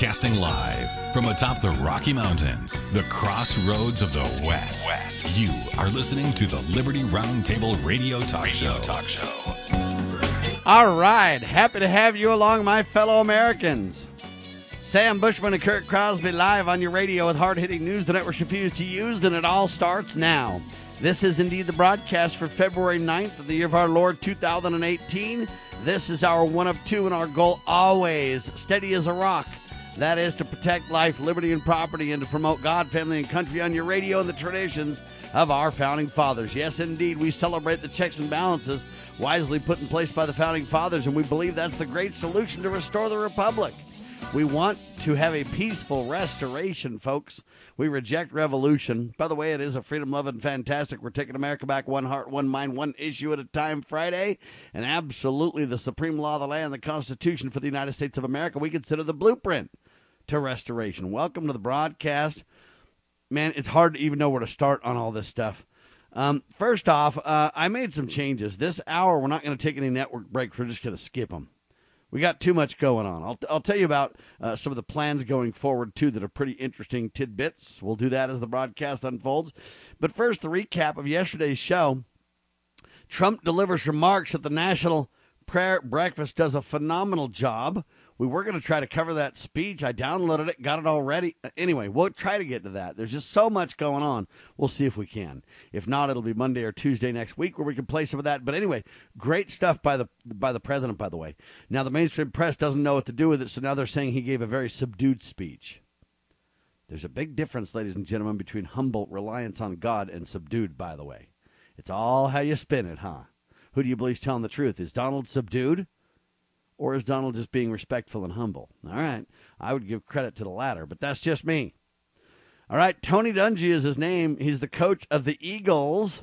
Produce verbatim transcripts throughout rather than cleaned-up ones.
Broadcasting live from atop the Rocky Mountains, the crossroads of the West. West. You are listening to the Liberty Roundtable Radio Talk Radio Show. Talk Show. All right, happy to have you along, my fellow Americans. Sam Bushman and Kurt Crosby live on your radio with hard-hitting news the networks refuse to use, and it all starts now. This is indeed the broadcast for February ninth of the year of our Lord two thousand eighteen. This is our one of two, and our goal always, steady as a rock. That is to protect life, liberty, and property, and to promote God, family, and country on your radio and the traditions of our founding fathers. Yes, indeed, we celebrate the checks and balances wisely put in place by the founding fathers, and we believe that's the great solution to restore the republic. We want to have a peaceful restoration, folks. We reject revolution. By the way, it is a freedom-loving, fantastic, we're taking America back, one heart, one mind, one issue at a time Friday. And absolutely the supreme law of the land, the Constitution for the United States of America, we consider the blueprint to restoration. Welcome to the broadcast. Man, it's hard to even know where to start on all this stuff. Um, first off, uh, I made some changes. This hour, we're not going to take any network breaks. We're just going to skip them. We got too much going on. I'll, I'll tell you about uh, some of the plans going forward, too, that are pretty interesting tidbits. We'll do that as the broadcast unfolds. But first, the recap of yesterday's show. Trump delivers remarks at the National Prayer Breakfast, does a phenomenal job. We were going to try to cover that speech. I downloaded it, got it all ready. Anyway, we'll try to get to that. There's just so much going on. We'll see if we can. If not, it'll be Monday or Tuesday next week where we can play some of that. But anyway, great stuff by the by the president, by the way. Now, the mainstream press doesn't know what to do with it, so now they're saying he gave a very subdued speech. There's a big difference, ladies and gentlemen, between humble reliance on God and subdued, by the way. It's all how you spin it, huh? Who do you believe is telling the truth? Is Donald subdued? Or is Donald just being respectful and humble? All right, I would give credit to the latter, but that's just me. All right, Tony Dungy is his name. He's the coach of the Eagles.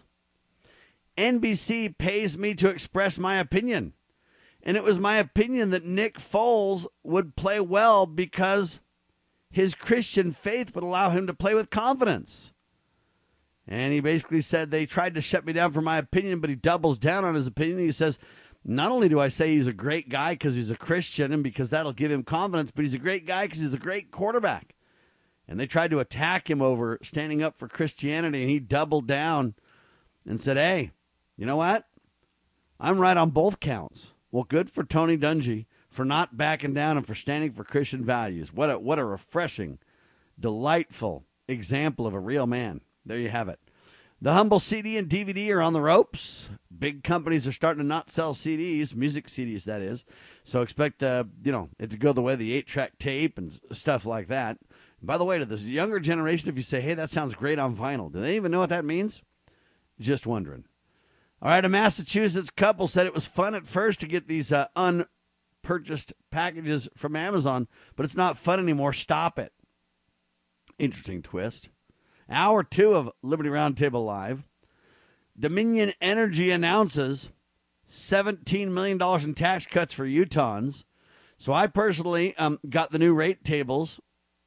N B C pays me to express my opinion. And it was my opinion that Nick Foles would play well because his Christian faith would allow him to play with confidence. And he basically said they tried to shut me down for my opinion, but he doubles down on his opinion. He says, not only do I say he's a great guy because he's a Christian and because that'll give him confidence, but he's a great guy because he's a great quarterback. And they tried to attack him over standing up for Christianity, and he doubled down and said, hey, you know what? I'm right on both counts. Well, good for Tony Dungy for not backing down and for standing for Christian values. What a, what a refreshing, delightful example of a real man. There you have it. The humble C D and D V D are on the ropes. Big companies are starting to not sell C Ds, music C Ds, that is. So expect, uh, you know, it to go the way of the eight-track tape and stuff like that. And by the way, to this younger generation, if you say, hey, that sounds great on vinyl, do they even know what that means? Just wondering. All right, a Massachusetts couple said it was fun at first to get these uh, unpurchased packages from Amazon, but it's not fun anymore. Stop it. Interesting twist. Hour two of Liberty Roundtable Live. Dominion Energy announces seventeen million dollars in tax cuts for Utahns. So I personally um, got the new rate tables.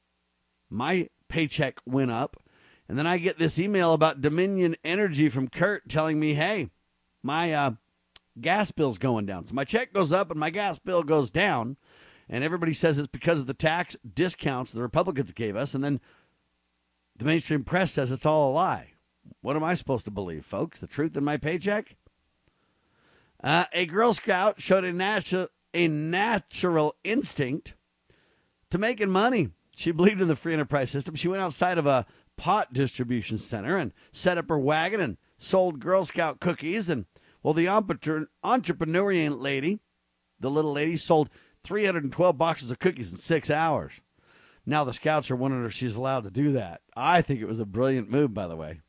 My paycheck went up. And then I get this email about Dominion Energy from Kurt telling me, hey, my uh, gas bill's going down. So my check goes up and my gas bill goes down. And everybody says it's because of the tax discounts the Republicans gave us. And then the mainstream press says it's all a lie. What am I supposed to believe, folks? The truth in my paycheck? Uh, a Girl Scout showed a, natu- a natural instinct to making money. She believed in the free enterprise system. She went outside of a pot distribution center and set up her wagon and sold Girl Scout cookies. And, well, the entre- entrepreneurial lady, the little lady, sold three hundred twelve boxes of cookies in six hours. Now the scouts are wondering if she's allowed to do that. I think it was a brilliant move, by the way.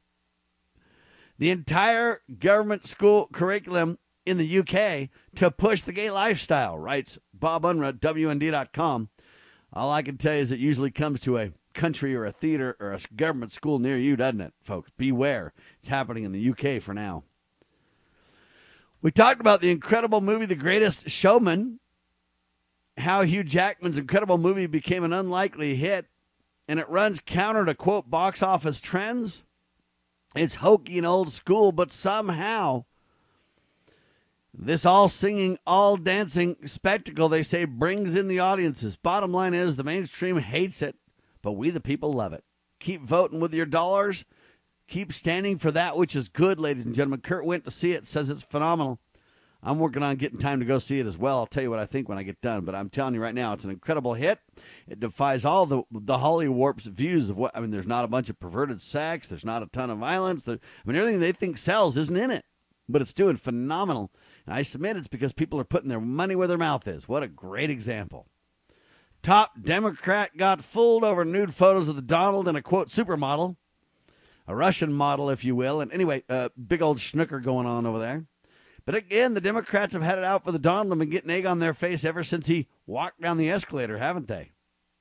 The entire government school curriculum in the U K to push the gay lifestyle, writes Bob Unruh, W N D dot com. All I can tell you is it usually comes to a country or a theater or a government school near you, doesn't it, folks? Beware. It's happening in the U K for now. We talked about the incredible movie, The Greatest Showman, how Hugh Jackman's incredible movie became an unlikely hit, and it runs counter to, quote, box office trends. It's hokey and old school, but somehow This all singing, all dancing spectacle, they say, brings in the audiences. Bottom line is the mainstream hates it, but we the people love it. Keep voting with your dollars. Keep standing for that which is good, ladies and gentlemen. Kurt went to see it, says it's phenomenal. I'm working on getting time to go see it as well. I'll tell you what I think when I get done, but I'm telling you right now, it's an incredible hit. It defies all the the Hollywood's views of what, I mean, there's not a bunch of perverted sex. There's not a ton of violence. There, I mean, everything they think sells isn't in it, but it's doing phenomenal. And I submit it's because people are putting their money where their mouth is. What a great example. Top Democrat got fooled over nude photos of the Donald and a, quote, supermodel, a Russian model, if you will. And anyway, uh, big old schnooker going on over there. But again, the Democrats have had it out for the Donald and been getting egg on their face ever since he walked down the escalator, haven't they?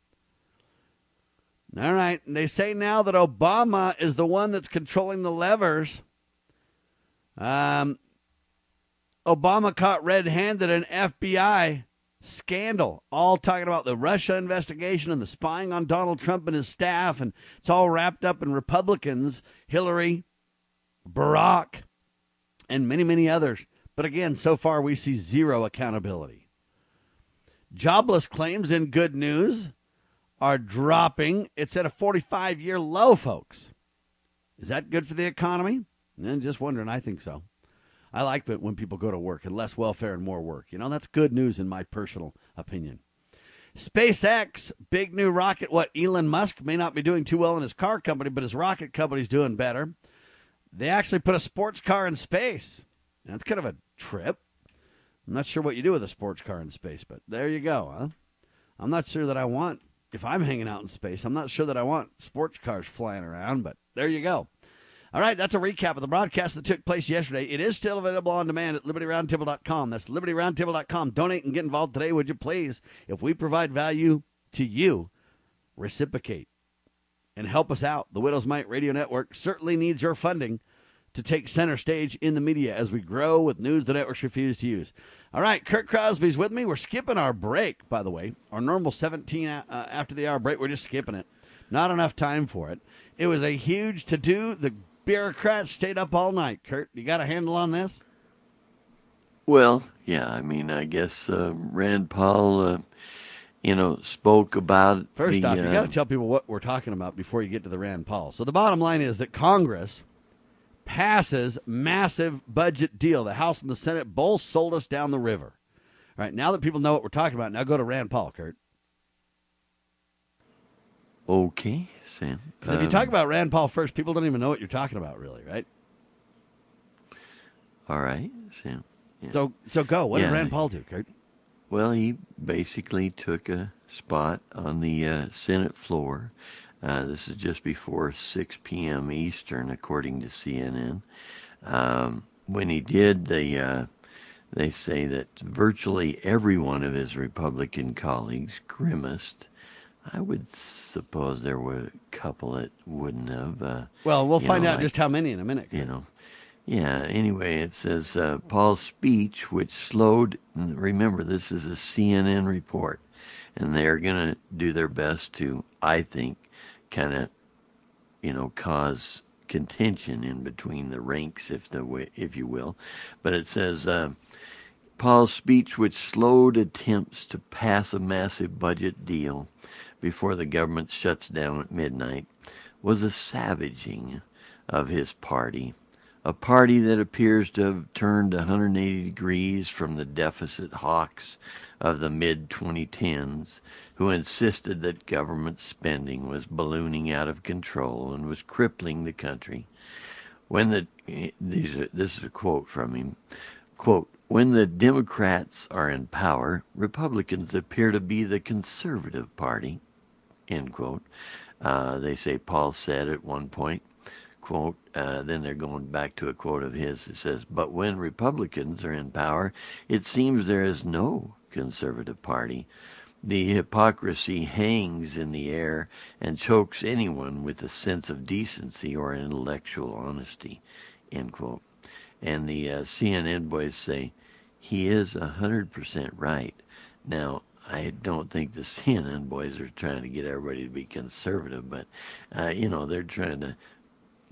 All right. And they say now that Obama is the one that's controlling the levers. Um, Obama caught red-handed in an F B I scandal, all talking about the Russia investigation and the spying on Donald Trump and his staff, and it's all wrapped up in Republicans, Hillary, Barack, and many, many others. But again, so far we see zero accountability. Jobless claims, in good news, are dropping. It's at a forty-five year low, folks. Is that good for the economy? And just wondering, I think so. I like it when people go to work and less welfare and more work. You know, that's good news in my personal opinion. SpaceX, big new rocket. What, Elon Musk may not be doing too well in his car company, but his rocket company's doing better. They actually put a sports car in space. That's kind of a trip. I'm not sure what you do with a sports car in space, but there you go, huh? I'm not sure that I want, if I'm hanging out in space, I'm not sure that I want sports cars flying around, but there you go. All right, that's a recap of the broadcast that took place yesterday. It is still available on demand at liberty roundtable dot com. That's liberty roundtable dot com. Donate and get involved today, would you please? If we provide value to you, reciprocate and help us out. The Widow's Might Radio Network certainly needs your funding to take center stage in the media as we grow with news the networks refuse to use. All right, Kurt Crosby's with me. We're skipping our break, by the way. Our normal seventeen uh, after the hour break, we're just skipping it. Not enough time for it. It was a huge to-do. The bureaucrats stayed up all night. Kurt, you got a handle on this? Well, yeah, I mean, I guess uh, Rand Paul, uh, you know, spoke about First the, off, you uh, got to tell people what we're talking about before you get to the Rand Paul. So the bottom line is that Congress passes massive budget deal. The House and the Senate both sold us down the river. All right, now that people know what we're talking about, now go to Rand Paul, Kurt. Okay, Sam. Because if you talk about Rand Paul first, people don't even know what you're talking about, really, right? All right, Sam. Yeah. So, so go. What yeah. did Rand Paul do, Kurt? Well, he basically took a spot on the uh, Senate floor. Uh, this is just before six p.m. Eastern, according to C N N. Um, when he did, they, uh, they say that virtually every one of his Republican colleagues grimaced. I would suppose there were a couple that wouldn't have. Uh, well, we'll find know, out like, just how many in a minute. Kurt. You know. Yeah, anyway, it says uh, Paul's speech, which slowed, remember, this is a C N N report, and they're going to do their best to, I think, kind of, you know, cause contention in between the ranks, if the if you will. But it says uh, Paul's speech, which slowed attempts to pass a massive budget deal before the government shuts down at midnight, was a savaging of his party, a party that appears to have turned one hundred eighty degrees from the deficit hawks of the mid twenty tens, who insisted that government spending was ballooning out of control and was crippling the country. When the these are, this is a quote from him, quote, "When the Democrats are in power, Republicans appear to be the conservative party," end quote. Uh, they say Paul said at one point, quote, uh, then they're going back to a quote of his. It says, "But when Republicans are in power, it seems there is no conservative party. The hypocrisy hangs in the air and chokes anyone with a sense of decency or intellectual honesty," end quote. And the uh, C N N boys say, he is one hundred percent right. Now, I don't think the C N N boys are trying to get everybody to be conservative, but, uh, you know, they're trying to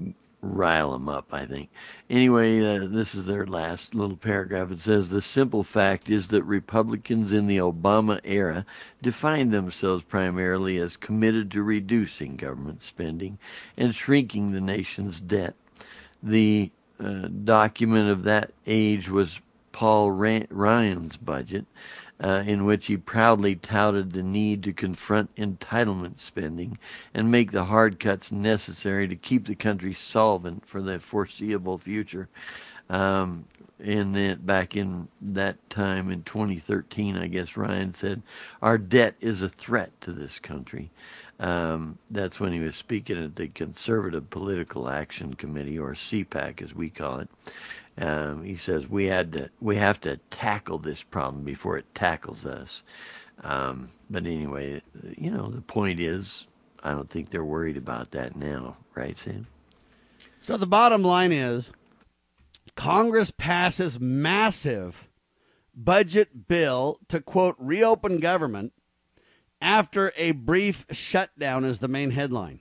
rile them up, I think. Anyway, uh, this is their last little paragraph. It says, the simple fact is that Republicans in the Obama era defined themselves primarily as committed to reducing government spending and shrinking the nation's debt. The uh, document of that age was Paul Ryan's budget, uh, in which he proudly touted the need to confront entitlement spending and make the hard cuts necessary to keep the country solvent for the foreseeable future. Um, and then back in that time in twenty thirteen, I guess Ryan said, our debt is a threat to this country. Um, that's when he was speaking at the Conservative Political Action Committee, or C PAC as we call it. Um, he says we had to, we have to tackle this problem before it tackles us. Um, but anyway, you know, the point is, I don't think they're worried about that now, right, Sam? So the bottom line is, Congress passes massive budget bill to, quote, reopen government after a brief shutdown is the main headline.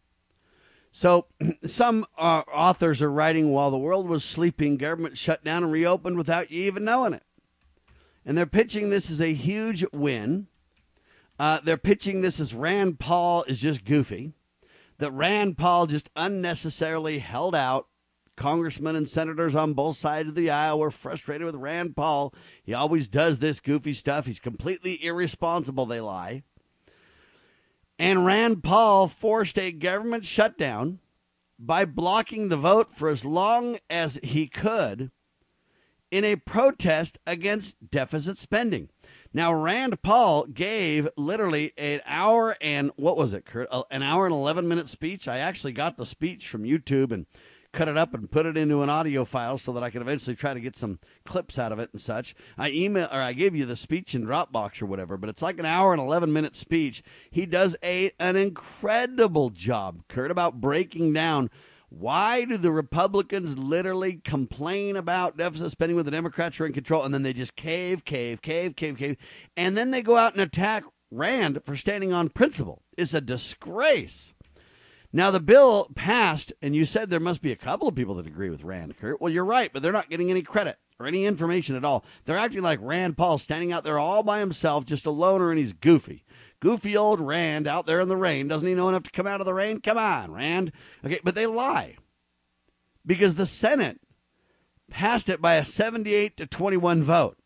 So some uh, authors are writing, while the world was sleeping, government shut down and reopened without you even knowing it. And they're pitching this as a huge win. Uh, they're pitching this as Rand Paul is just goofy, that Rand Paul just unnecessarily held out. Congressmen and senators on both sides of the aisle were frustrated with Rand Paul. He always does this goofy stuff. He's completely irresponsible, they lie. And Rand Paul forced a government shutdown by blocking the vote for as long as he could in a protest against deficit spending. Now, Rand Paul gave literally an hour and, what was it, Kurt? An hour and eleven minute speech. I actually got the speech from YouTube and cut it up and put it into an audio file so that I could eventually try to get some clips out of it and such. I email or I gave you the speech in Dropbox or whatever, but it's like an hour and eleven minute speech. He does a an incredible job, Kurt, about breaking down why do the Republicans literally complain about deficit spending when the Democrats are in control, and then they just cave, cave, cave, cave, cave, and then they go out and attack Rand for standing on principle. It's a disgrace. Now, the bill passed, and you said there must be a couple of people that agree with Rand, Kurt. Well, you're right, but they're not getting any credit or any information at all. They're acting like Rand Paul standing out there all by himself, just a loner, and he's goofy. Goofy old Rand out there in the rain. Doesn't he know enough to come out of the rain? Come on, Rand. Okay, but they lie because the Senate passed it by a seventy-eight to twenty-one vote.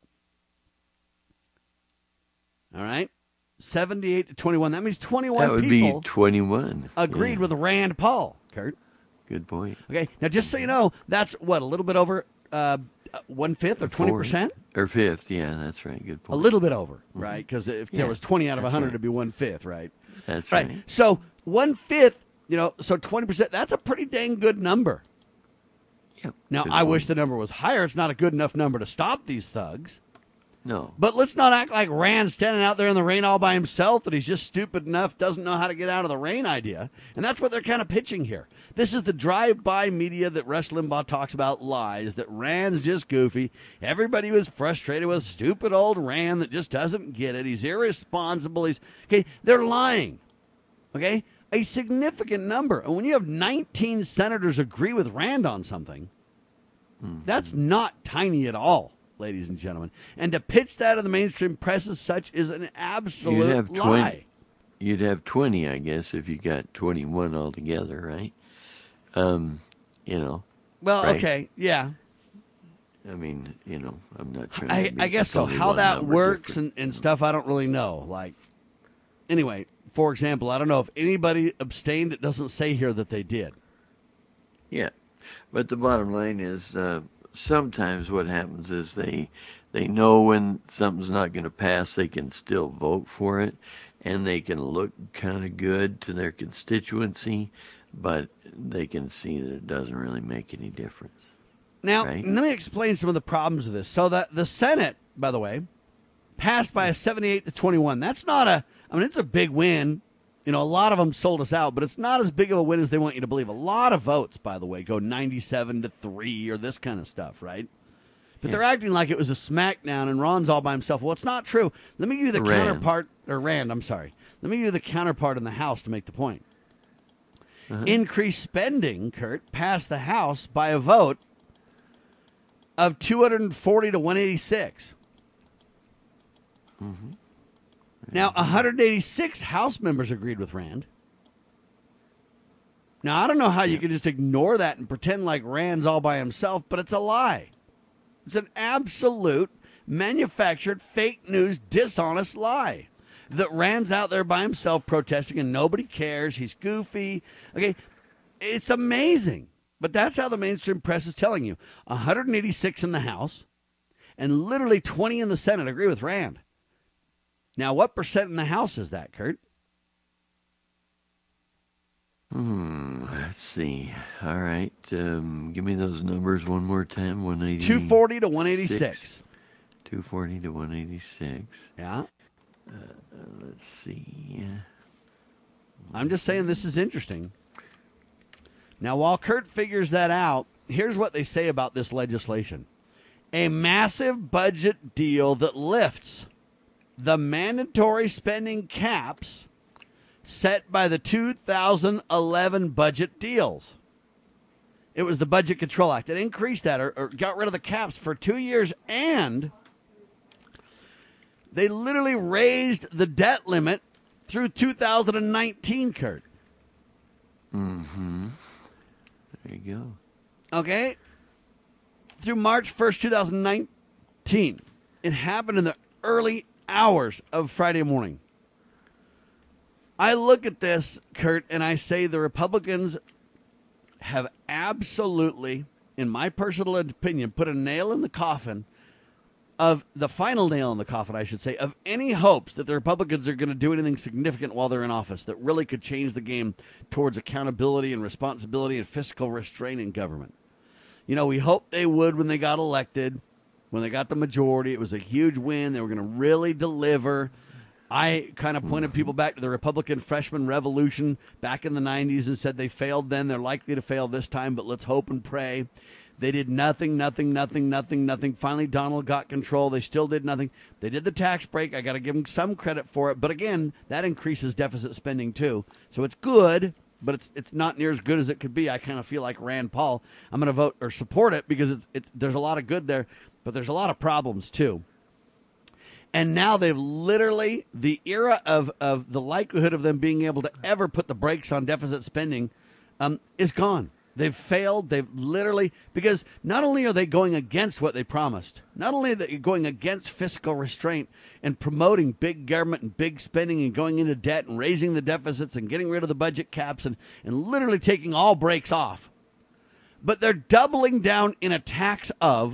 All right? seventy-eight to twenty-one. That means twenty-one that would people be twenty-one. agreed yeah. with Rand Paul, Kurt. Good point. Okay, now just so you know, that's what, a little bit over uh, one-fifth or twenty percent? Or fifth, yeah, that's right. Good point. A little bit over, mm-hmm. right? Because if yeah, there was twenty out of one hundred, right. It'd be one-fifth, right? That's right. right. So one-fifth, you know, so twenty percent, that's a pretty dang good number. Yep. Now, good I point. wish the number was higher. It's not a good enough number to stop these thugs. No. But let's not act like Rand's standing out there in the rain all by himself, that he's just stupid enough, doesn't know how to get out of the rain idea. And that's what they're kind of pitching here. This is the drive-by media that Rush Limbaugh talks about lies, that Rand's just goofy. Everybody was frustrated with stupid old Rand that just doesn't get it. He's irresponsible. He's okay. They're lying. Okay? A significant number. And when you have nineteen senators agree with Rand on something, mm-hmm. that's not tiny at all, ladies and gentlemen. And to pitch that in the mainstream press as such is an absolute you'd have lie. twenty, you'd have twenty, I guess, if you got twenty-one altogether, right? Um, you know. Well, right? okay, yeah. I mean, you know, I'm not trying I, to be I guess so. How that works and, and stuff, I don't really know. Like, anyway, for example, I don't know if anybody abstained. It doesn't say here that they did. Yeah, but the bottom line is, uh, sometimes what happens is they they know when something's not going to pass, they can still vote for it, and they can look kind of good to their constituency, but they can see that it doesn't really make any difference. Now, right? Let me explain some of the problems of this. So that the Senate, by the way, passed by a seventy-eight to twenty-one. That's not a, I mean, it's a big win. You know, a lot of them sold us out, but it's not as big of a win as they want you to believe. A lot of votes, by the way, go ninety-seven to three or this kind of stuff, right? But yeah. They're acting like it was a smackdown and Ron's all by himself. Well, it's not true. Let me give you the Rand. counterpart, or Rand, I'm sorry. Let me give you the counterpart in the House to make the point. Uh-huh. increased spending, Kurt, passed the House by a vote of two hundred forty to one eighty-six. Mm-hmm. Now, one hundred eighty-six House members agreed with Rand. Now, I don't know how you can just ignore that and pretend like Rand's all by himself, but it's a lie. It's an absolute manufactured, fake news, dishonest lie that Rand's out there by himself protesting and nobody cares. He's goofy. Okay, it's amazing. But that's how the mainstream press is telling you. one hundred eighty-six in the House and literally twenty in the Senate agree with Rand. Now, what percent in the House is that, Kurt? Hmm, let's see. All right. Um, give me those numbers one more time. one eighty. two forty to one eighty-six. two forty to one eighty-six. Yeah. Uh, let's see. I'm just saying this is interesting. Now, while Kurt figures that out, here's what they say about this legislation. A massive budget deal that lifts the mandatory spending caps set by the two thousand eleven budget deals. It was the Budget Control Act. It increased that or, or got rid of the caps for two years, and they literally raised the debt limit through two thousand nineteen, Kurt. Mm-hmm. There you go. Okay? Through March first, two thousand nineteen. It happened in the early hours of Friday morning. I look at this, Kurt, and I say the Republicans have absolutely, in my personal opinion, put a nail in the coffin of the final nail in the coffin, I should say, of any hopes that the Republicans are going to do anything significant while they're in office that really could change the game towards accountability and responsibility and fiscal restraint in government. You know, we hoped they would when they got elected, when they got the majority. It was a huge win. They were going to really deliver. I kind of pointed people back to the Republican freshman revolution back in the nineties and said they failed then. They're likely to fail this time, but let's hope and pray. They did nothing, nothing, nothing, nothing, nothing. Finally, Donald got control. They still did nothing. They did the tax break. I got to give them some credit for it. But again, that increases deficit spending too. So it's good, but it's it's not near as good as it could be. I kind of feel like Rand Paul. I'm going to vote or support it because it's, it's there's a lot of good there, but there's a lot of problems too. And now they've literally, the era of, of the likelihood of them being able to ever put the brakes on deficit spending um, is gone. They've failed. They've literally, because not only are they going against what they promised, not only are they going against fiscal restraint and promoting big government and big spending and going into debt and raising the deficits and getting rid of the budget caps and, and literally taking all brakes off, but they're doubling down in attacks of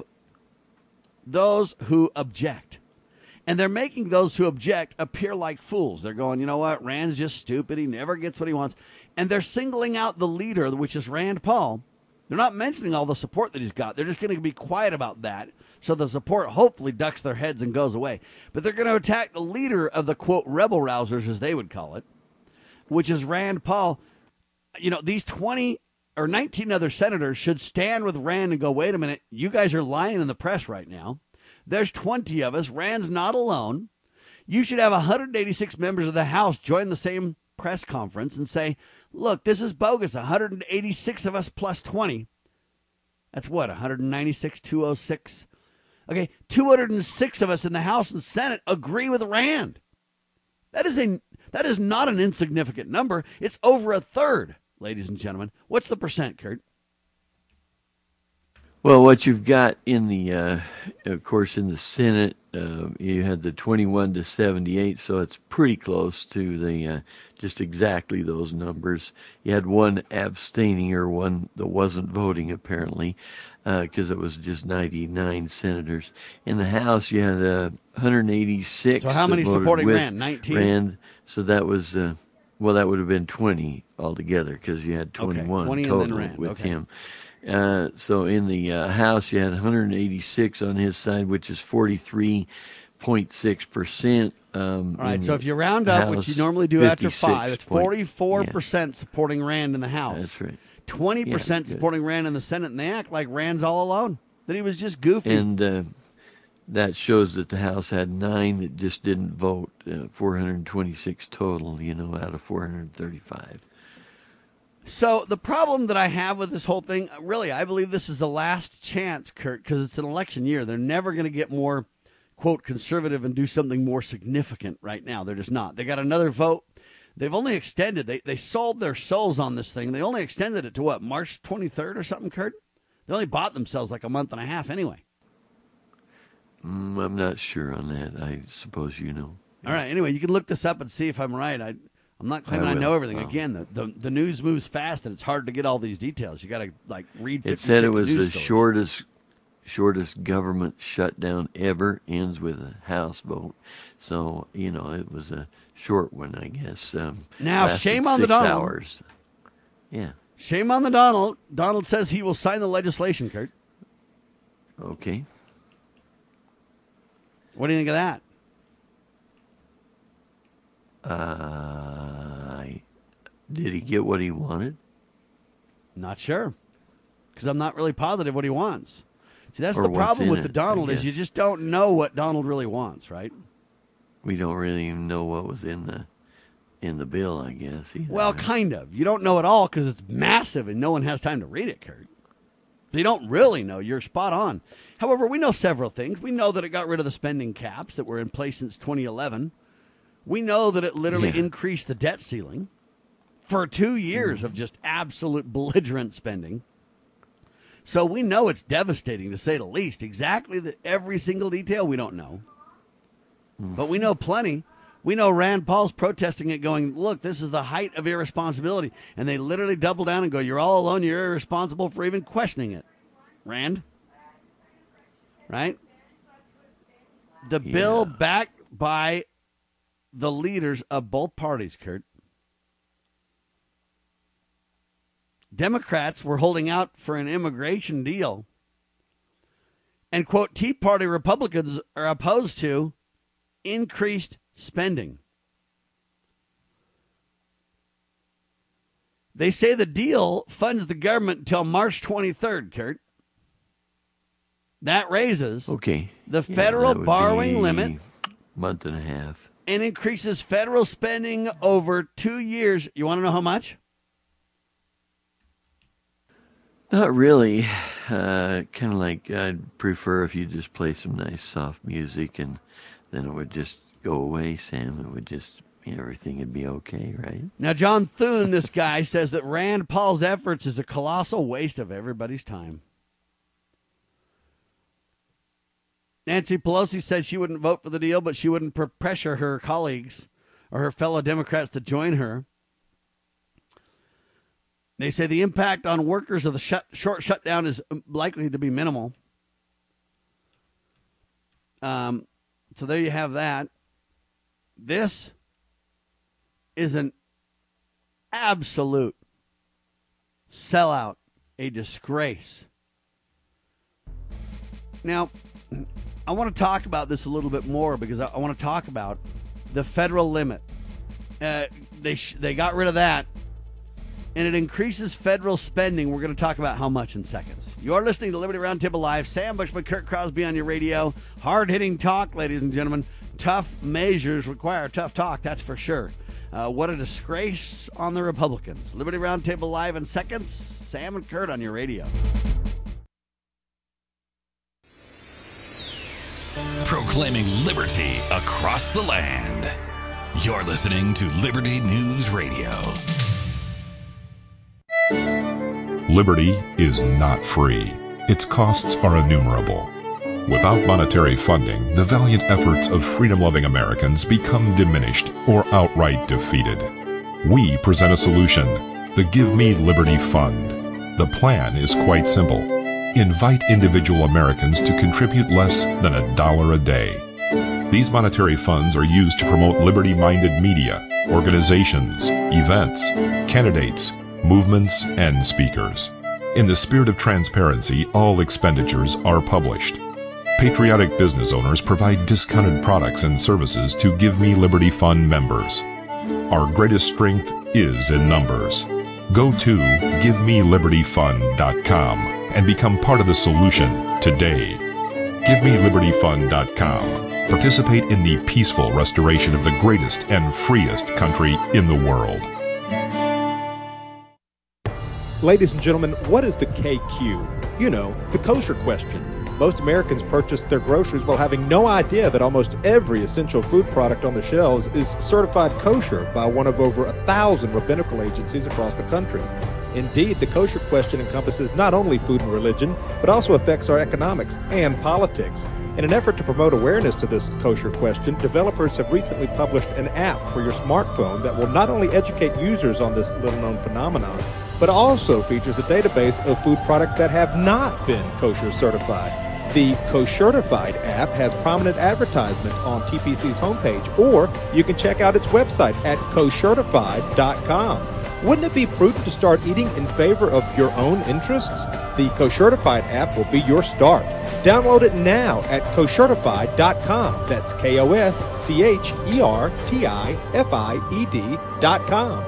those who object. And they're making those who object appear like fools. They're going, you know what, Rand's just stupid. He never gets what he wants. And they're singling out the leader, which is Rand Paul. They're not mentioning all the support that he's got. They're just going to be quiet about that. So the support hopefully ducks their heads and goes away. But they're going to attack the leader of the, quote, rebel rousers, as they would call it, which is Rand Paul. You know, these twenty or nineteen other senators should stand with Rand and go, wait a minute, you guys are lying in the press right now. There's twenty of us. Rand's not alone. You should have one hundred eighty-six members of the House join the same press conference and say, look, this is bogus. one hundred eighty-six of us plus twenty. That's what, one hundred ninety-six, two oh six? Okay, two hundred six of us in the House and Senate agree with Rand. That is a that is not an insignificant number. It's over a third, ladies and gentlemen. What's the percent, Kurt? Well, what you've got in the, uh, of course, in the Senate, uh, you had the twenty-one to seventy-eight, so it's pretty close to the, uh, just exactly those numbers. You had one abstaining or one that wasn't voting, apparently, because uh, it was just ninety-nine senators. In the House, you had uh, one hundred eighty-six. So how many supporting Rand? nineteen? Rand, so that was, uh, well, that would have been twenty altogether because you had twenty-one okay, twenty total and then Rand. with okay. him. Uh, so in the uh, House, you had one hundred eighty-six on his side, which is forty-three point six percent. Um, All right, so if you round up, House, which you normally do after five, it's forty-four percent yeah. supporting Rand in the House. That's right. twenty percent yeah, supporting Rand in the Senate, and they act like Rand's all alone, that he was just goofy. And uh, that shows that the House had nine that just didn't vote, uh, four hundred twenty-six total, you know, out of four hundred thirty-five. So the problem that I have with this whole thing, really, I believe this is the last chance, Kurt, because it's an election year. They're never going to get more, quote, conservative and do something more significant right now. They're just not. They got another vote. They've only extended. They they sold their souls on this thing. They only extended it to, what, March twenty-third or something, Kurt? They only bought themselves like a month and a half anyway. Mm, I'm not sure on that. I suppose you know. All right. Anyway, you can look this up and see if I'm right. I, I'm not claiming I, I know everything. Wow. Again, the, the the news moves fast, and it's hard to get all these details. You got to like read. It said it was the stories. shortest shortest government shutdown ever. Ends with a House vote. So you know it was a short one, I guess. Um, now, shame on the Donald. Hours. Yeah. Shame on the Donald. Donald says he will sign the legislation, Kurt. Okay. What do you think of that? Uh, did he get what he wanted? Not sure, because I'm not really positive what he wants. See, that's or the problem with it, the Donald is you just don't know what Donald really wants, right? We don't really even know what was in the in the bill, I guess. Either, well, right? kind of. You don't know it all because it's massive and no one has time to read it, Kurt. So you don't really know. You're spot on. However, we know several things. We know that it got rid of the spending caps that were in place since twenty eleven. We know that it literally yeah. increased the debt ceiling for two years mm. of just absolute belligerent spending. So we know it's devastating, to say the least. Exactly the, every single detail we don't know. Mm. But we know plenty. We know Rand Paul's protesting it, going, look, this is the height of irresponsibility. And they literally double down and go, you're all alone. You're irresponsible for even questioning it. Rand? Right? The yeah. bill backed by the leaders of both parties, Kurt. Democrats were holding out for an immigration deal. And, quote, Tea Party Republicans are opposed to increased spending. They say the deal funds the government until March twenty-third, Kurt. That raises okay. the federal yeah, borrowing limit. Month and a half. And increases federal spending over two years. You want to know how much? Not really. Uh, kind of like I'd prefer if you just play some nice soft music and then it would just go away, Sam. It would just, you know, everything would be okay, right? Now, John Thune, this guy, says that Rand Paul's efforts is a colossal waste of everybody's time. Nancy Pelosi said she wouldn't vote for the deal, but she wouldn't pressure her colleagues or her fellow Democrats to join her. They say the impact on workers of the shut, short shutdown is likely to be minimal. Um, so there you have that. This is an absolute sellout, a disgrace. Now, I want to talk about this a little bit more because I, I want to talk about the federal limit. Uh, they sh- they got rid of that, and it increases federal spending. We're going to talk about how much in seconds. You're listening to Liberty Roundtable Live. Sam Bushman, Kurt Crosby on your radio. Hard-hitting talk, ladies and gentlemen. Tough measures require tough talk, that's for sure. Uh, what a disgrace on the Republicans. Liberty Roundtable Live in seconds. Sam and Kurt on your radio. Proclaiming liberty across the land. You're listening to Liberty News Radio. Liberty is not free. Its costs are innumerable. Without monetary funding, the valiant efforts of freedom-loving Americans become diminished or outright defeated. We present a solution, the Give Me Liberty Fund. The plan is quite simple. Invite individual Americans to contribute less than a dollar a day. These monetary funds are used to promote liberty-minded media, organizations, events, candidates, movements, and speakers. In the spirit of transparency, all expenditures are published. Patriotic business owners provide discounted products and services to Give Me Liberty Fund members. Our greatest strength is in numbers. Go to give me liberty fund dot com and become part of the solution today. give me liberty fund dot com. Participate in the peaceful restoration of the greatest and freest country in the world. Ladies and gentlemen, what is the K Q? You know, the kosher question. Most Americans purchase their groceries while having no idea that almost every essential food product on the shelves is certified kosher by one of over a thousand rabbinical agencies across the country. Indeed, the kosher question encompasses not only food and religion, but also affects our economics and politics. In an effort to promote awareness to this kosher question, developers have recently published an app for your smartphone that will not only educate users on this little-known phenomenon, but also features a database of food products that have not been kosher certified. The Koshertified app has prominent advertisement on T P C's homepage, or you can check out its website at koshertified dot com. Wouldn't it be prudent to start eating in favor of your own interests? The Koshertified app will be your start. Download it now at koshertified dot com. That's K O S C H E R T I F I E D dot com.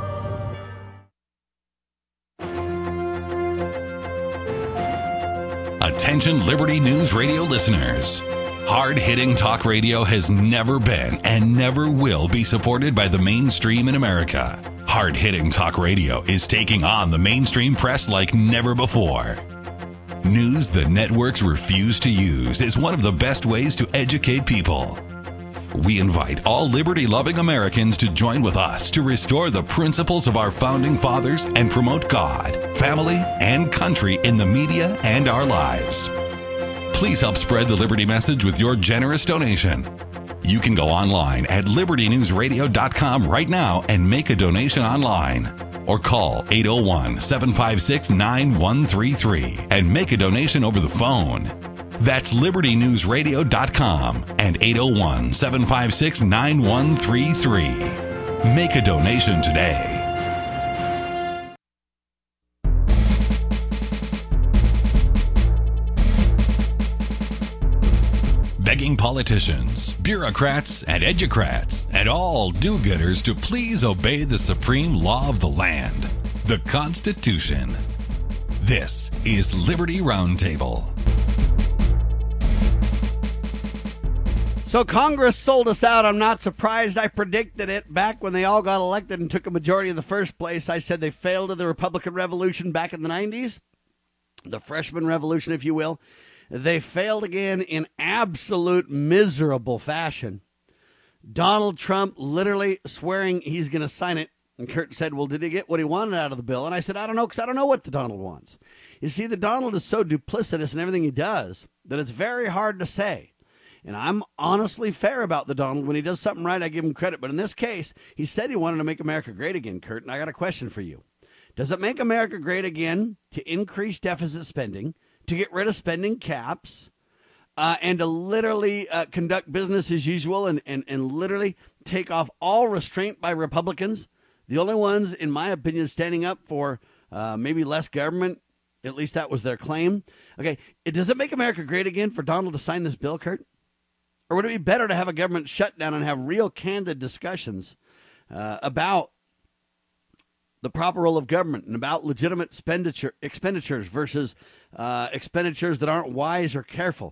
Attention Liberty News Radio listeners. Hard-hitting talk radio has never been and never will be supported by the mainstream in America. Hard-hitting talk radio is taking on the mainstream press like never before. News the networks refuse to use is one of the best ways to educate people. We invite all liberty-loving Americans to join with us to restore the principles of our founding fathers and promote God, family, and country in the media and our lives. Please help spread the Liberty message with your generous donation. You can go online at liberty news radio dot com right now and make a donation online. Or call eight oh one, seven five six, nine one three three and make a donation over the phone. That's liberty news radio dot com and eight oh one, seven five six, nine one three three. Make a donation today. Begging politicians, bureaucrats, and educrats, and all do-gooders to please obey the supreme law of the land, the Constitution. This is Liberty Roundtable. So Congress sold us out. I'm not surprised. I predicted it back when they all got elected and took a majority in the first place. I said they failed in the Republican Revolution back in the nineties, the freshman revolution, if you will. They failed again in absolute miserable fashion. Donald Trump literally swearing he's going to sign it. And Kurt said, well, did he get what he wanted out of the bill? And I said, I don't know, because I don't know what the Donald wants. You see, the Donald is so duplicitous in everything he does that it's very hard to say. And I'm honestly fair about the Donald. When he does something right, I give him credit. But in this case, he said he wanted to make America great again, Kurt. And I got a question for you. Does it make America great again to increase deficit spending, to get rid of spending caps, uh, and to literally uh, conduct business as usual and, and, and literally take off all restraint by Republicans? The only ones, in my opinion, standing up for uh, maybe less government. At least that was their claim. Okay, it, does it make America great again for Donald to sign this bill, Kurt? Or would it be better to have a government shutdown and have real candid discussions uh, about the proper role of government and about legitimate expenditure, expenditures versus uh, expenditures that aren't wise or careful?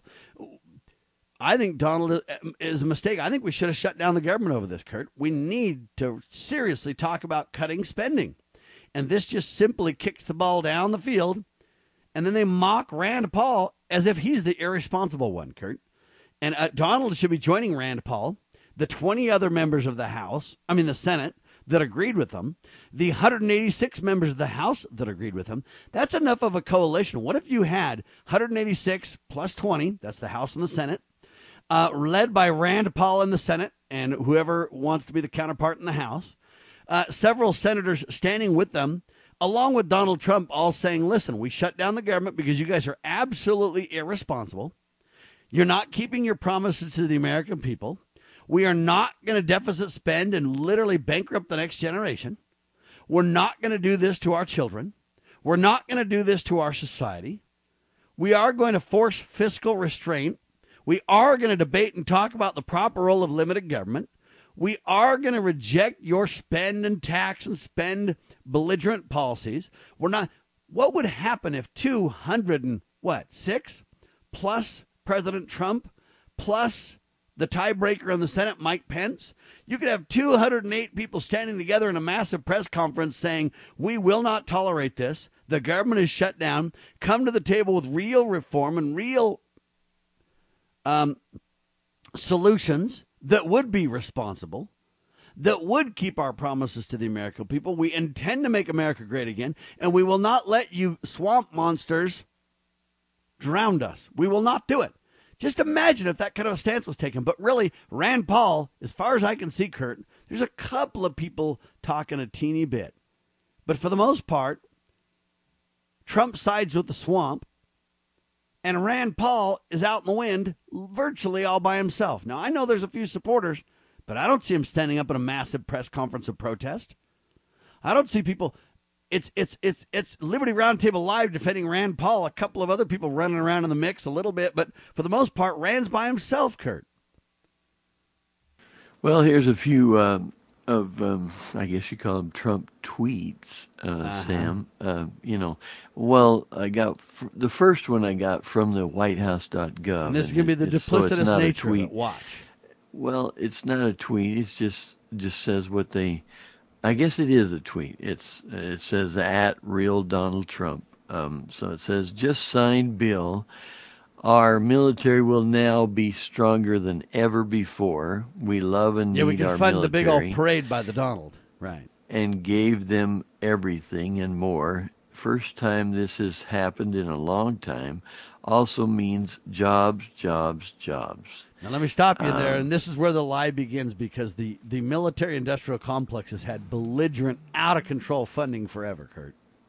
I think Donald is a mistake. I think we should have shut down the government over this, Kurt. We need to seriously talk about cutting spending. And this just simply kicks the ball down the field. And then they mock Rand Paul as if he's the irresponsible one, Kurt. And uh, Donald should be joining Rand Paul, the twenty other members of the House, I mean the Senate, that agreed with him, the one hundred eighty-six members of the House that agreed with him. That's enough of a coalition. What if you had one hundred eighty-six plus twenty, that's the House and the Senate, uh, led by Rand Paul in the Senate and whoever wants to be the counterpart in the House, uh, several senators standing with them, along with Donald Trump, all saying, listen, we shut down the government because you guys are absolutely irresponsible. You're not keeping your promises to the American people. We are not going to deficit spend and literally bankrupt the next generation. We're not going to do this to our children. We're not going to do this to our society. We are going to force fiscal restraint. We are going to debate and talk about the proper role of limited government. We are going to reject your spend and tax and spend belligerent policies. We're not. What would happen if two hundred and what, six plus President Trump plus the tiebreaker in the Senate, Mike Pence. You could have two hundred eight people standing together in a massive press conference saying, we will not tolerate this. The government is shut down. Come to the table with real reform and real um, solutions that would be responsible, that would keep our promises to the American people. We intend to make America great again, and we will not let you swamp monsters drown us. We will not do it. Just imagine if that kind of a stance was taken. But really, Rand Paul, as far as I can see, Kurt, there's a couple of people talking a teeny bit. But for the most part, Trump sides with the swamp, and Rand Paul is out in the wind virtually all by himself. Now, I know there's a few supporters, but I don't see him standing up in a massive press conference of protest. I don't see people... It's it's it's it's Liberty Roundtable Live defending Rand Paul. A couple of other people running around in the mix a little bit, but for the most part, Rand's by himself, Kurt. Well, here's a few um, of, um, I guess you call them Trump tweets, uh, uh-huh. Sam. Uh, you know, well, I got f- the first one I got from the white house dot gov. And this is going to be the duplicitous so nature of it. Watch. Well, it's not a tweet. It's just just says what they... I guess it is a tweet. It's it says at real Donald Trump. Um, so it says, just signed bill. Our military will now be stronger than ever before. We love and need our military. Yeah, we can fund the big old parade by the Donald. Right. And gave them everything and more. First time this has happened in a long time. Also means jobs, jobs, jobs. Now, let me stop you there, um, and this is where the lie begins, because the, the military-industrial complex has had belligerent, out-of-control funding forever, Kurt.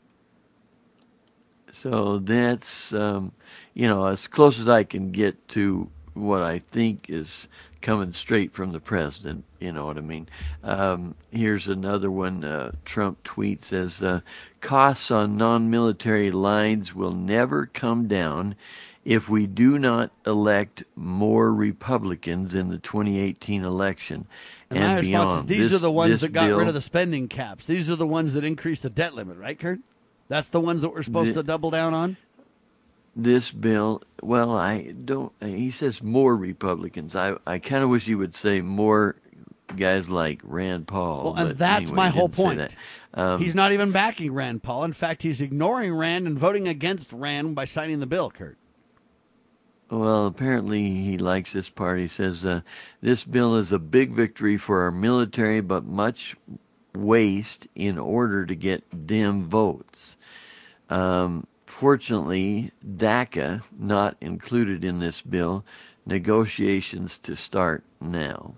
So that's, um, you know, as close as I can get to what I think is coming straight from the president, you know what I mean? Um, here's another one. Uh, Trump tweet says, uh, costs on non-military lines will never come down if we do not elect more Republicans in the twenty eighteen election and, and my beyond. Response is these this, are the ones that got bill, rid of the spending caps. These are the ones that increased the debt limit, right, Kurt? That's the ones that we're supposed the, to double down on? This bill, well, I don't, he says more Republicans. I, I kind of wish he would say more guys like Rand Paul. Well, and but that's anyway, my whole point. Um, he's not even backing Rand Paul. In fact, he's ignoring Rand and voting against Rand by signing the bill, Kurt. Well, apparently he likes this part. He says, uh, this bill is a big victory for our military, but much waste in order to get Dem votes. Um, fortunately, DACA not included in this bill. Negotiations to start now.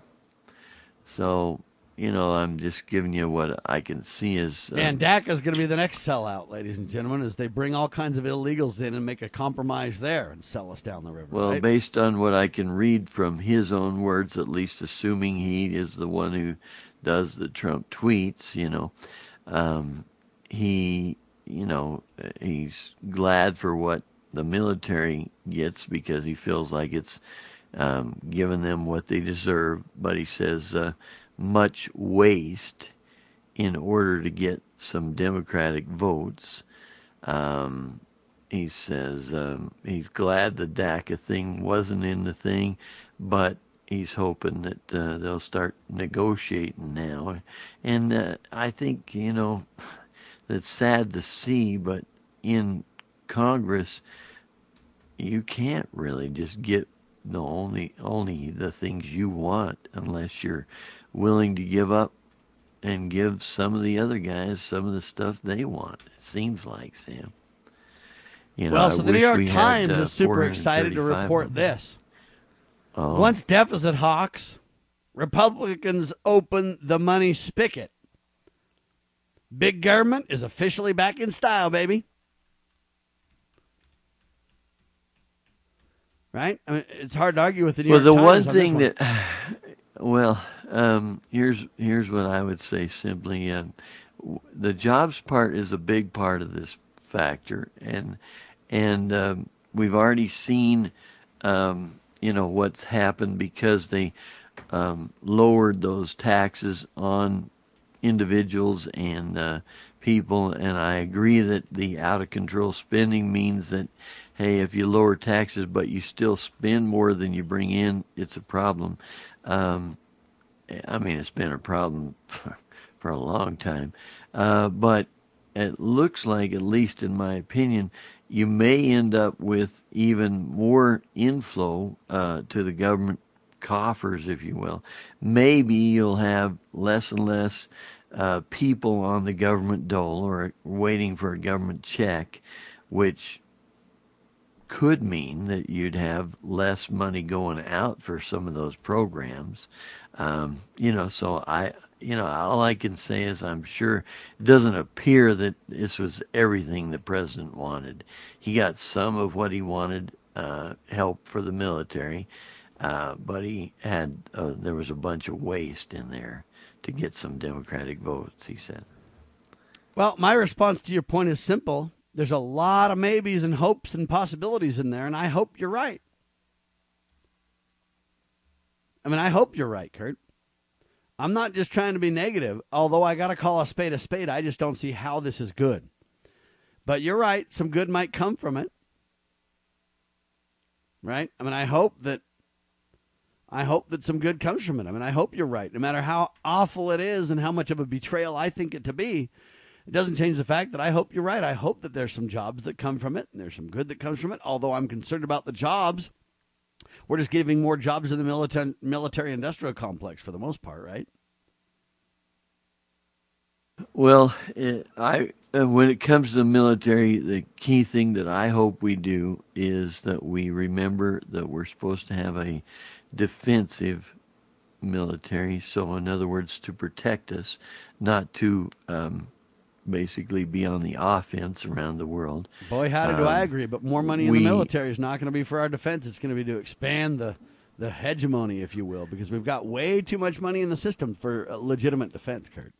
So, you know, I'm just giving you what I can see as... Um, and DACA is going to be the next sellout, ladies and gentlemen, as they bring all kinds of illegals in and make a compromise there and sell us down the river. Well, right? Based on what I can read from his own words, at least assuming he is the one who does the Trump tweets, you know, um, he, you know, he's glad for what the military gets because he feels like it's um, given them what they deserve. But he says uh, much waste in order to get some Democratic votes. Um, he says um, he's glad the DACA thing wasn't in the thing, but he's hoping that uh, they'll start negotiating now. And uh, I think, you know, it's sad to see, but in Congress, you can't really just get no only only the things you want unless you're willing to give up and give some of the other guys some of the stuff they want. It seems like, Sam. You know, well, I so the New York we Times had, uh, is super excited to report this. Oh. Once deficit hawks, Republicans open the money spigot. Big government is officially back in style, baby. Right? I mean, it's hard to argue with the New well, York the Times one thing on this one. that, well, um, here's here's what I would say simply: um, the jobs part is a big part of this factor, and and um, we've already seen, um, you know, what's happened because they um, lowered those taxes on individuals and uh, people, and I agree that the out-of-control spending means that, hey, if you lower taxes but you still spend more than you bring in, it's a problem. Um, I mean, it's been a problem for, for a long time. Uh, but it looks like, at least in my opinion, you may end up with even more inflow uh, to the government coffers, if you will. Maybe you'll have less and less uh, people on the government dole or waiting for a government check, which could mean that you'd have less money going out for some of those programs. Um, you know, so I, you know, all I can say is I'm sure it doesn't appear that this was everything the president wanted. He got some of what he wanted, uh, help for the military, uh, but he had, uh, there was a bunch of waste in there to get some Democratic votes, he said. Well, my response to your point is simple. There's a lot of maybes and hopes and possibilities in there, and I hope you're right. I mean, I hope you're right, Kurt. I'm not just trying to be negative, although I got to call a spade a spade. I just don't see how this is good. But you're right. Some good might come from it. Right? I mean, I hope that I hope that some good comes from it. I mean, I hope you're right. No matter how awful it is and how much of a betrayal I think it to be, it doesn't change the fact that I hope you're right. I hope that there's some jobs that come from it, and there's some good that comes from it, although I'm concerned about the jobs. We're just giving more jobs to the military, military-industrial complex for the most part, right? Well, it, I uh, when it comes to the military, the key thing that I hope we do is that we remember that we're supposed to have a defensive military. So, in other words, to protect us, not to um, basically be on the offense around the world. Boy, howdy do um, I agree. But more money in we, the military is not going to be for our defense. It's going to be to expand the, the hegemony, if you will, because we've got way too much money in the system for legitimate defense, Kurt.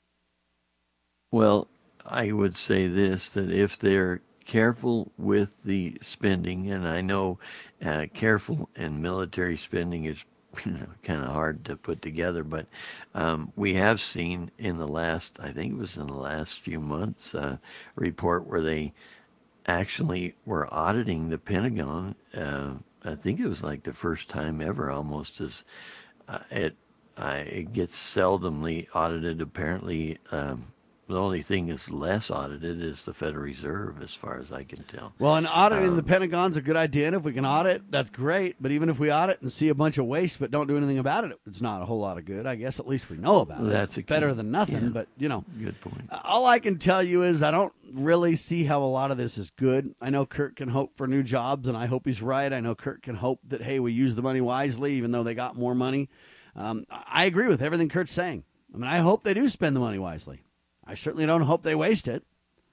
Well, I would say this, that if they're careful with the spending, and I know uh, careful and military spending is you know, kind of hard to put together, but um, we have seen in the last, I think it was in the last few months, a uh, report where they actually were auditing the Pentagon. Uh, I think it was like the first time ever almost, as uh, it, uh, it gets seldomly audited apparently. Um, The only thing that's less audited is the Federal Reserve, as far as I can tell. Well, and auditing um, the Pentagon's a good idea, and if we can audit, that's great. But even if we audit and see a bunch of waste but don't do anything about it, it's not a whole lot of good. I guess at least we know about it. That's a better key. than nothing, Yeah. but, you know. Good point. All I can tell you is I don't really see how a lot of this is good. I know Kurt can hope for new jobs, and I hope he's right. I know Kurt can hope that, hey, we use the money wisely, even though they got more money. Um, I agree with everything Kurt's saying. I mean, I hope they do spend the money wisely. I certainly don't hope they waste it.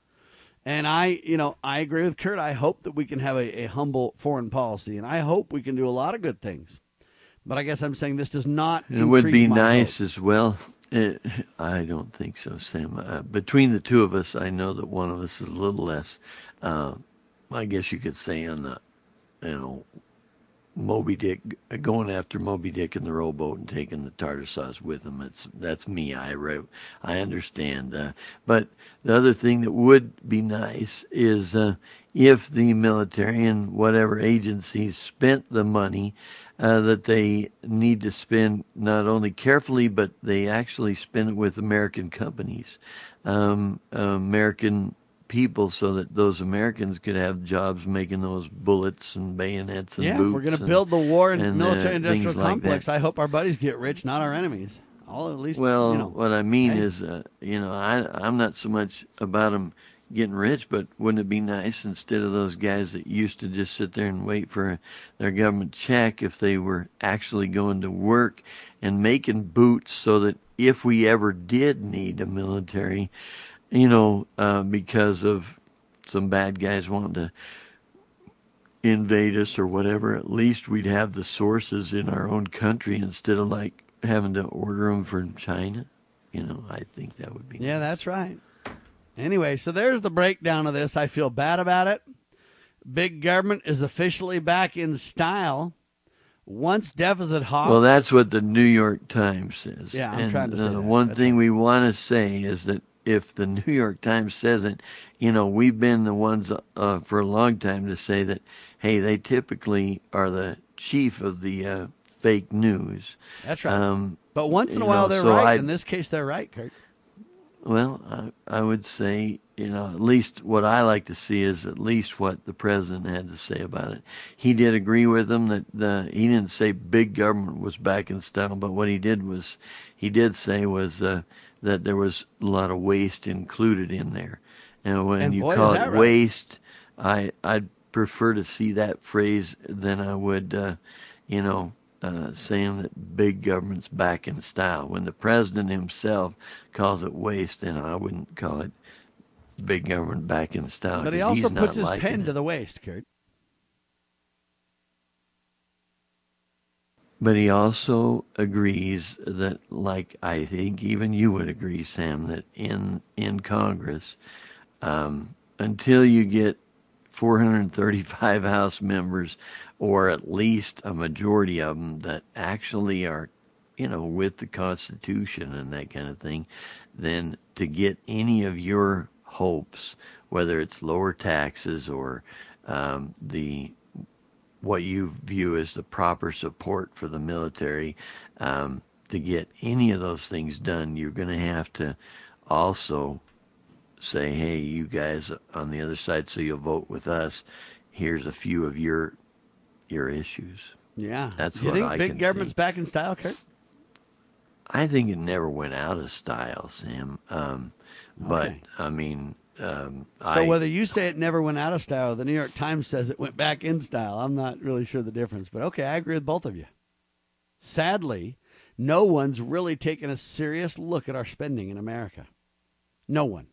And I, you know, I agree with Kurt. I hope that we can have a, a humble foreign policy, and I hope we can do a lot of good things. But I guess I'm saying this does not It would be my nice hope. as well. It, I don't think so, Sam. Uh, between the two of us, I know that one of us is a little less, uh, I guess you could say, on the, you know, Moby Dick, going after Moby Dick in the rowboat and taking the tartar sauce with him. It's that's me. I re- I understand. Uh, but the other thing that would be nice is uh, if the military and whatever agencies spent the money uh, that they need to spend, not only carefully, but they actually spend it with American companies, um, uh, American people, so that those Americans could have jobs making those bullets and bayonets and yeah, boots. if we're going to and, build the war and, and, military-industrial uh, like complex, that. I hope our buddies get rich, not our enemies. I'll at least, Well, you know, what I mean hey. is, uh, you know, I, I'm not so much about them getting rich, but wouldn't it be nice instead of those guys that used to just sit there and wait for their government check, if they were actually going to work and making boots, so that if we ever did need a military, you know, uh, because of some bad guys wanting to invade us or whatever, at least we'd have the sources in our own country instead of like having to order them from China. You know, I think that would be Yeah, nice. that's right. Anyway, so there's the breakdown of this. I feel bad about it. Big government is officially back in style. Once deficit hawks. Well, that's what the New York Times says. Yeah, I'm and, trying to say uh, that. One That's thing right. we want to say is that if the New York Times says it, you know, we've been the ones uh, for a long time to say that, hey, they typically are the chief of the uh, fake news. That's right. Um, but once in a you while know, they're so right. I'd- In this case, they're right, Kurt. Well, I, I would say, you know, at least what I like to see is at least what the president had to say about it. He did agree with them that the, he didn't say big government was back in style, but what he did was, he did say was uh, that there was a lot of waste included in there. And when And you boy, call is it that right. waste, I, I'd prefer to see that phrase than I would, uh, you know, Uh, saying that big government's back in style. When the president himself calls it waste, then I wouldn't call it big government back in style. But he 'cause also he's puts not his liking pen it. to the waist, Kurt. But he also agrees that, like I think even you would agree, Sam, that in in Congress, um, until you get four hundred thirty-five House members, or at least a majority of them that actually are, you know, with the Constitution and that kind of thing, then to get any of your hopes, whether it's lower taxes or um, the what you view as the proper support for the military, um, to get any of those things done, you're going to have to also say, hey, you guys on the other side, so you'll vote with us. Here's a few of your your issues. Yeah. That's Do you what think I big can government's see. back in style, Kurt? I think it never went out of style, Sam. Um, but, Okay. I mean... Um, So I, whether you say it never went out of style or the New York Times says it went back in style, I'm not really sure the difference. But okay, I agree with both of you. Sadly, no one's really taken a serious look at our spending in America. No one.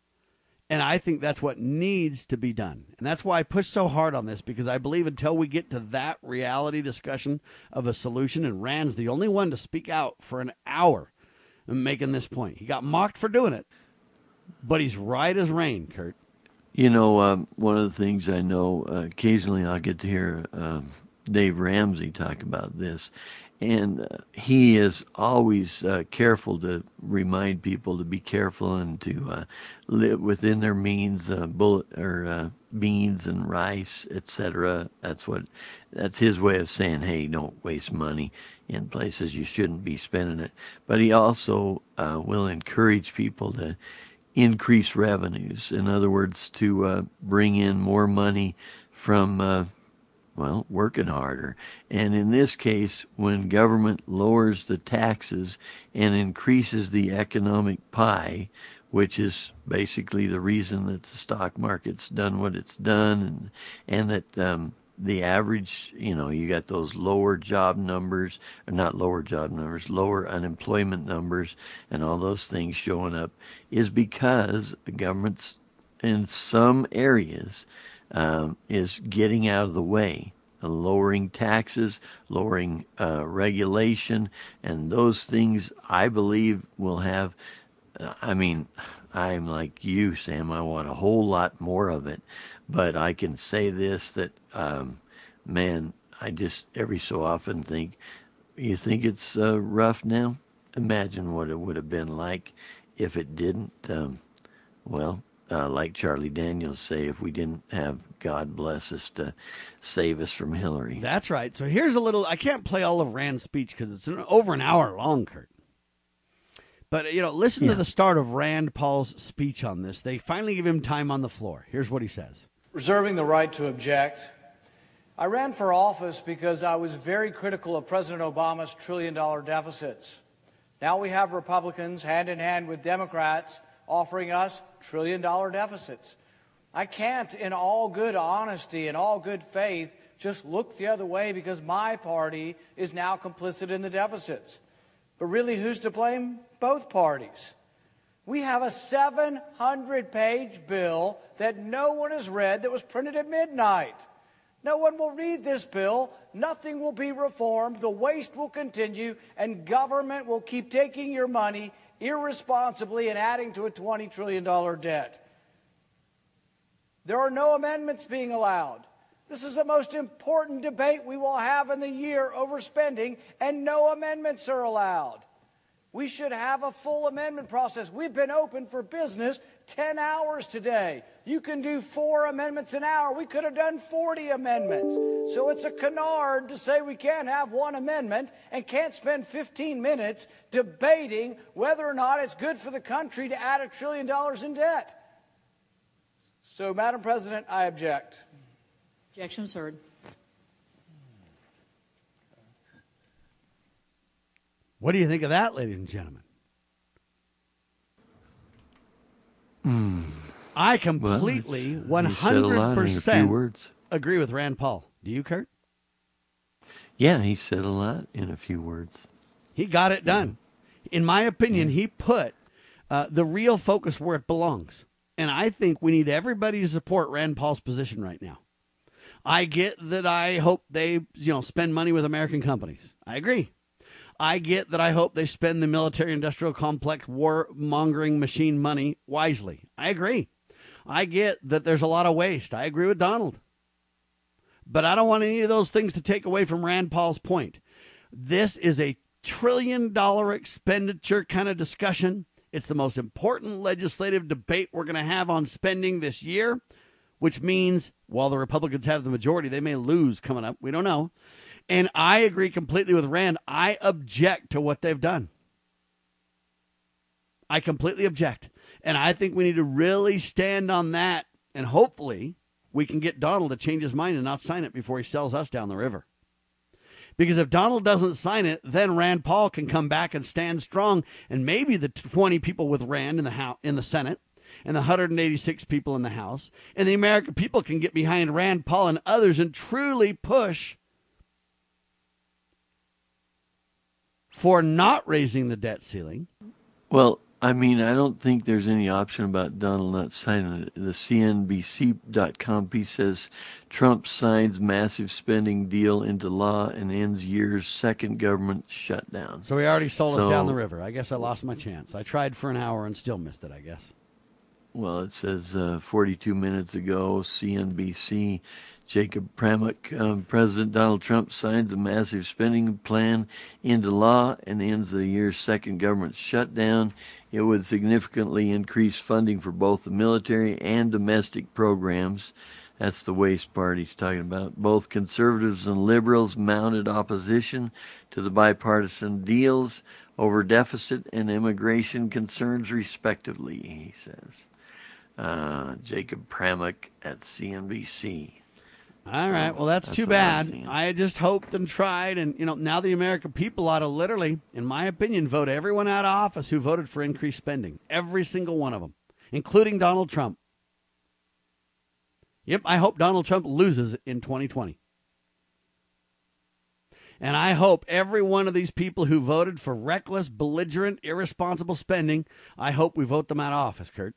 And I think that's what needs to be done. And that's why I push so hard on this, because I believe until we get to that reality discussion of a solution, and Rand's the only one to speak out for an hour making this point. He got mocked for doing it, but he's right as rain, Kurt. You know, um, one of the things I know, uh, occasionally I'll get to hear um, Dave Ramsey talk about this, and uh, he is always uh, careful to remind people to be careful and to uh, live within their means, uh, bullet or uh, beans and rice, et cetera. That's what, that's his way of saying, hey, don't waste money in places you shouldn't be spending it. But he also uh, will encourage people to increase revenues. In other words, to uh, bring in more money from, uh, well, working harder. And in this case, when government lowers the taxes and increases the economic pie, which is basically the reason that the stock market's done what it's done, and and that um, the average, you know, you got those lower job numbers, or not lower job numbers, lower unemployment numbers, and all those things showing up, is because the government's in some areas um, is getting out of the way, uh, lowering taxes, lowering uh, regulation, and those things I believe will have. uh, I mean, I'm like you, Sam. I want a whole lot more of it, but I can say this, that um, man, I just every so often think, you think it's uh, rough now? Imagine what it would have been like if it didn't. Um, well, uh, like Charlie Daniels say, if we didn't have God bless us to save us from Hillary. That's right. So here's a little, I can't play all of Rand's speech because it's an, over an hour long, Kurt. But, you know, listen Yeah. to the start of Rand Paul's speech on this. They finally give him time on the floor. Here's what he says. Reserving the right to object. I ran for office because I was very critical of President Obama's trillion-dollar deficits. Now we have Republicans hand in hand with Democrats offering us trillion-dollar deficits. I can't, in all good honesty and all good faith, just look the other way because my party is now complicit in the deficits. But really, who's to blame? Both parties. We have a seven hundred page bill that no one has read that was printed at midnight. No one will read this bill. Nothing will be reformed. The waste will continue, and government will keep taking your money irresponsibly and adding to a twenty trillion dollars debt. There are no amendments being allowed. This is the most important debate we will have in the year over spending, and no amendments are allowed. We should have a full amendment process. We've been open for business ten hours today. You can do four amendments an hour. We could have done forty amendments. So it's a canard to say we can't have one amendment and can't spend fifteen minutes debating whether or not it's good for the country to add a trillion dollars in debt. So, Madam President, I object. Objections heard. What do you think of that, ladies and gentlemen? Mm. I completely, well, one hundred percent words. agree with Rand Paul. Do you, Kurt? Yeah, he said a lot in a few words. He got it done. In my opinion, he put uh, the real focus where it belongs. And I think we need everybody to support Rand Paul's position right now. I get that I hope they, you know, spend money with American companies. I agree. I get that I hope they spend the military-industrial complex war-mongering machine money wisely. I agree. I get that there's a lot of waste. I agree with Donald. But I don't want any of those things to take away from Rand Paul's point. This is a trillion-dollar expenditure kind of discussion. It's the most important legislative debate we're going to have on spending this year, which means while the Republicans have the majority, they may lose coming up. We don't know. And I agree completely with Rand. I object to what they've done. I completely object. And I think we need to really stand on that. And hopefully we can get Donald to change his mind and not sign it before he sells us down the river. Because if Donald doesn't sign it, then Rand Paul can come back and stand strong. And maybe the twenty people with Rand in the House, in the Senate and the one hundred eighty-six people in the House and the American people can get behind Rand Paul and others and truly push for not raising the debt ceiling. Well, I mean, I don't think there's any option about Donald not signing it. The C N B C dot com piece says Trump signs massive spending deal into law and ends year's second government shutdown. So he already sold so, us down the river. I guess I lost my chance. I tried for an hour and still missed it, I guess. Well, it says uh, forty-two minutes ago, C N B C, Jacob Pramuk, um, President Donald Trump signs a massive spending plan into law and ends the year's second government shutdown. It would significantly increase funding for both the military and domestic programs. That's the waste part he's talking about. Both conservatives and liberals mounted opposition to the bipartisan deals over deficit and immigration concerns, respectively, he says. Uh, Jacob Pramuk at C N B C. All right, well, that's, that's too bad. I just hoped and tried, and, you know, now the American people ought to literally, in my opinion, vote everyone out of office who voted for increased spending. Every single one of them, including Donald Trump. Yep, I hope Donald Trump loses in twenty twenty. And I hope every one of these people who voted for reckless, belligerent, irresponsible spending, I hope we vote them out of office, Kurt.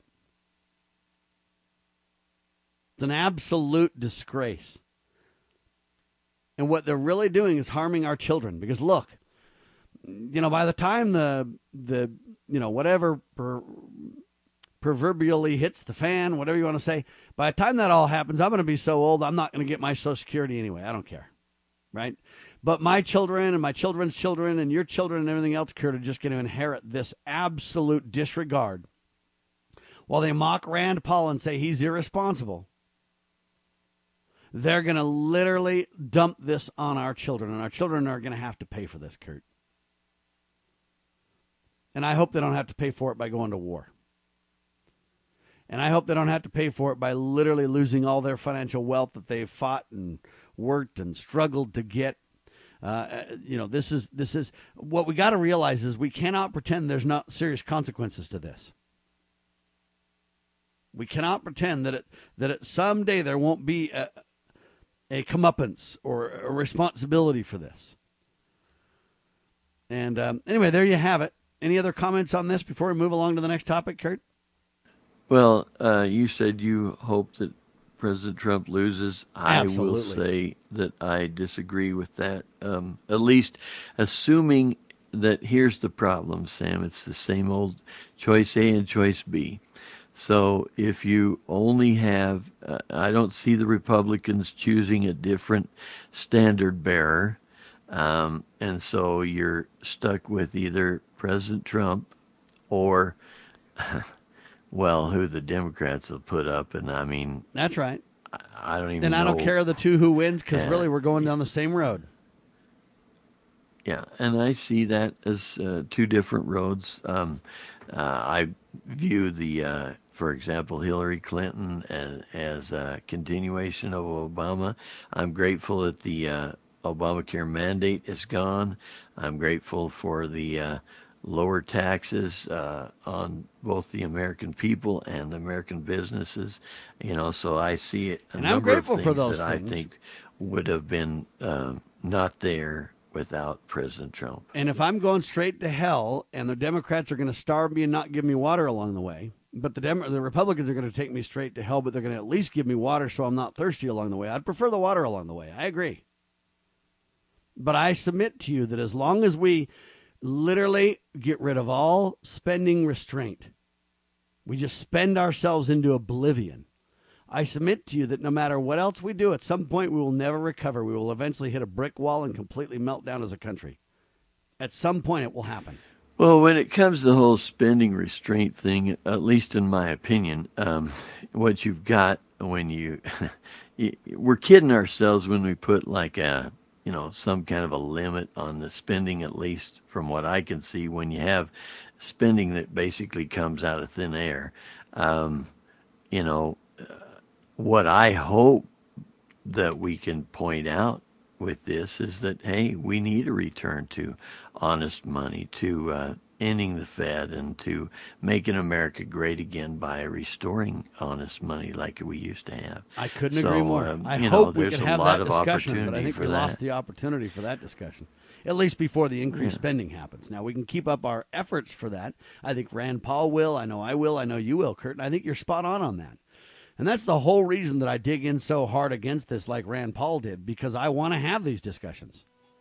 It's an absolute disgrace. And what they're really doing is harming our children. Because look, you know, by the time the, the you know, whatever per, proverbially hits the fan, whatever you want to say, by the time that all happens, I'm going to be so old, I'm not going to get my Social Security anyway. I don't care. Right? But my children and my children's children and your children and everything else, Kurt, are just going to inherit this absolute disregard. While they mock Rand Paul and say he's irresponsible, they're going to literally dump this on our children, and our children are going to have to pay for this, Kurt. And I hope they don't have to pay for it by going to war. And I hope they don't have to pay for it by literally losing all their financial wealth that they've fought and worked and struggled to get. Uh, you know, this is this is what we got to realize is we cannot pretend there's not serious consequences to this. We cannot pretend that it that it someday there won't be a, a comeuppance or a responsibility for this. And um, anyway, there you have it. Any other comments on this before we move along to the next topic, Kurt? Well, uh, you said you hope that President Trump loses. Absolutely. I will say that I disagree with that. Um, at least assuming that here's the problem, Sam. It's the same old choice A and choice B. So if you only have, uh, I don't see the Republicans choosing a different standard bearer. Um, and so you're stuck with either President Trump or, well, who the Democrats will put up. And I mean, That's right. I, I don't even And know. I don't care the two who wins because Yeah. really we're going down the same road. Yeah, and I see that as uh, two different roads. Um, uh, I view the, uh, for example, Hillary Clinton as, as a continuation of Obama. I'm grateful that the uh, Obamacare mandate is gone. I'm grateful for the uh, lower taxes uh, on both the American people and the American businesses. You know, so I see it, a And I'm number of grateful things for those that things. I think would have been um, not there without President Trump. And if I'm going straight to hell and the Democrats are going to starve me and not give me water along the way, but the Dem- the Republicans are going to take me straight to hell, but they're going to at least give me water so I'm not thirsty along the way, I'd prefer the water along the way. I agree. But I submit to you that as long as we literally get rid of all spending restraint, we just spend ourselves into oblivion, I submit to you that no matter what else we do, at some point we will never recover. We will eventually hit a brick wall and completely melt down as a country. At some point it will happen. Well, when it comes to the whole spending restraint thing, at least in my opinion, um, what you've got when you, you, we're kidding ourselves when we put like a, you know, some kind of a limit on the spending, at least from what I can see, when you have spending that basically comes out of thin air. Um, you know, uh, what I hope that we can point out with this is that, hey, we need a return to honest money, to uh, ending the Fed, and to making America great again by restoring honest money like we used to have. I couldn't So, agree more. um, I you know, hope we there's can a have lot that of discussion, but I opportunity think for we that. lost the opportunity for that discussion, at least before the increased Yeah. spending happens. Now, we can keep up our efforts for that. I think Rand Paul will. I know I will. I know you will, Kurt. And I think you're spot on on that. And that's the whole reason that I dig in so hard against this like Rand Paul did, because I want to have these discussions.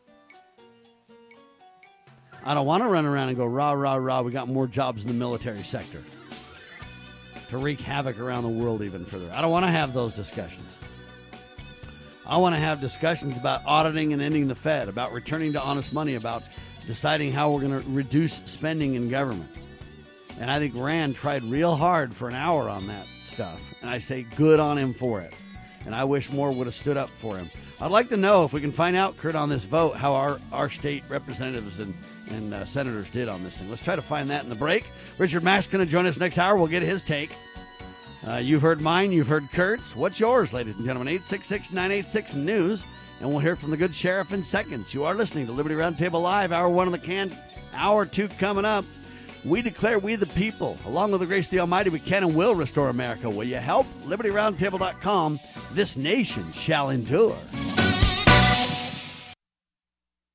I don't want to run around and go, rah, rah, rah, we got more jobs in the military sector to wreak havoc around the world even further. I don't want to have those discussions. I want to have discussions about auditing and ending the Fed, about returning to honest money, about deciding how we're going to reduce spending in government. And I think Rand tried real hard for an hour on that stuff. And I say good on him for it. And I wish more would have stood up for him. I'd like to know if we can find out, Kurt, on this vote, how our, our state representatives and, and uh, senators did on this thing. Let's try to find that in the break. Richard Mack's going to join us next hour. We'll get his take. Uh, you've heard mine. You've heard Kurt's. What's yours, ladies and gentlemen? eight six six, nine eight six, news. And we'll hear from the good sheriff in seconds. You are listening to Liberty Roundtable Live. Hour one of the can. Hour two coming up. We declare we the people, along with the grace of the Almighty, we can and will restore America. Will you help? Liberty Roundtable dot com. This nation shall endure.